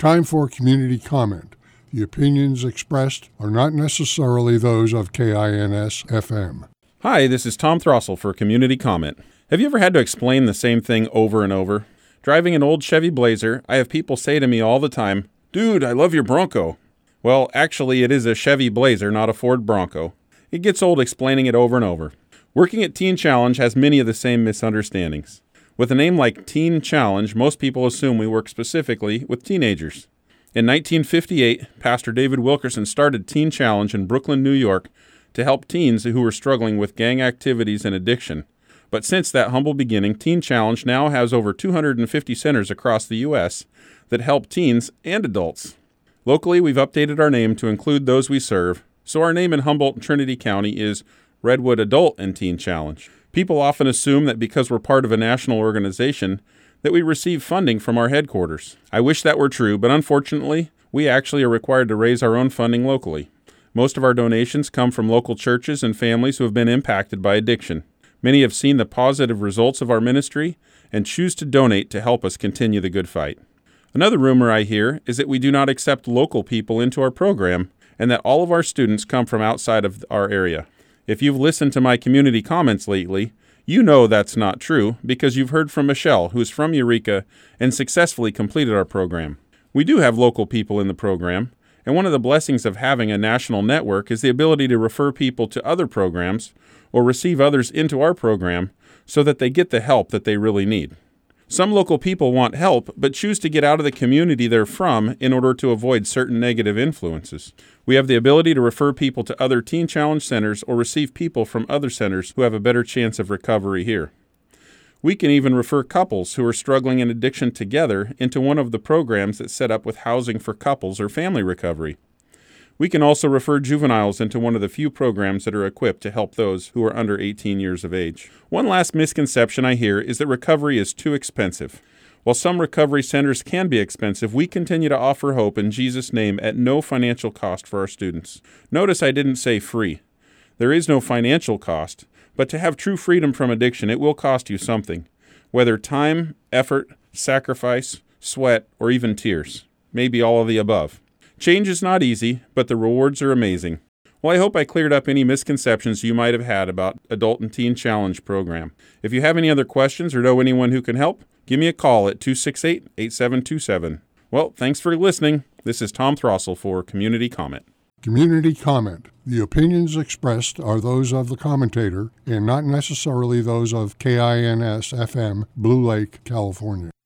Time for community comment. The opinions expressed are not necessarily those of KINS-FM. Hi, this is Tom Throssell for Community Comment. Have you ever had to explain the same thing over and over? Driving an old Chevy Blazer, I have people say to me all the time, "Dude, I love your Bronco." Well, actually, it is a Chevy Blazer, not a Ford Bronco. It gets old explaining it over and over. Working at Teen Challenge has many of the same misunderstandings. With a name like Teen Challenge, most people assume we work specifically with teenagers. In 1958, Pastor David Wilkerson started Teen Challenge in Brooklyn, New York, to help teens who were struggling with gang activities and addiction. But since that humble beginning, Teen Challenge now has over 250 centers across the U.S. that help teens and adults. Locally, we've updated our name to include those we serve, so our name in Humboldt and Trinity County is Redwood Adult and Teen Challenge. People often assume that because we're part of a national organization, that we receive funding from our headquarters. I wish that were true, but unfortunately, we actually are required to raise our own funding locally. Most of our donations come from local churches and families who have been impacted by addiction. Many have seen the positive results of our ministry and choose to donate to help us continue the good fight. Another rumor I hear is that we do not accept local people into our program and that all of our students come from outside of our area. If you've listened to my community comments lately, you know that's not true because you've heard from Michelle, who's from Eureka and successfully completed our program. We do have local people in the program, and one of the blessings of having a national network is the ability to refer people to other programs or receive others into our program so that they get the help that they really need. Some local people want help, but choose to get out of the community they're from in order to avoid certain negative influences. We have the ability to refer people to other Teen Challenge centers or receive people from other centers who have a better chance of recovery here. We can even refer couples who are struggling in addiction together into one of the programs that's set up with housing for couples or family recovery. We can also refer juveniles into one of the few programs that are equipped to help those who are under 18 years of age. One last misconception I hear is that recovery is too expensive. While some recovery centers can be expensive, we continue to offer hope in Jesus' name at no financial cost for our students. Notice I didn't say free. There is no financial cost, but to have true freedom from addiction, it will cost you something, whether time, effort, sacrifice, sweat, or even tears. Maybe all of the above. Change is not easy, but the rewards are amazing. Well, I hope I cleared up any misconceptions you might have had about Adult and Teen Challenge program. If you have any other questions or know anyone who can help, give me a call at 268-8727. Well, thanks for listening. This is Tom Throssell for Community Comment. Community comment. The opinions expressed are those of the commentator and not necessarily those of KINS-FM, Blue Lake, California.